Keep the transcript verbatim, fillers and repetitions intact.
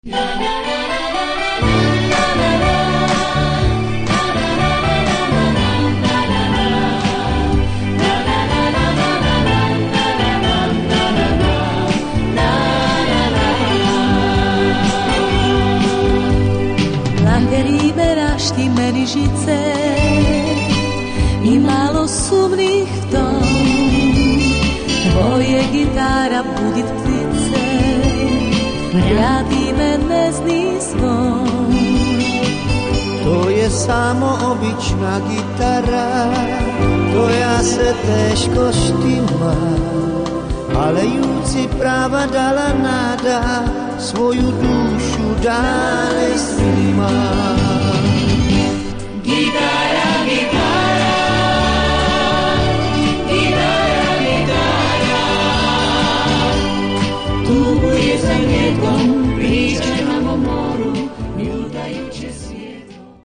Beraš ti meni žice i malo sumnih ton, tvoje gitara budit ptice, vrati me nezni zvon. To je samo obična gitara koja se teško štima, ale juci prava dala nada, svoju dušu dalje snima. Gitara, gitara, gitara, gitara, tuguje za njetom, priča nam o moru, ljubajuće se.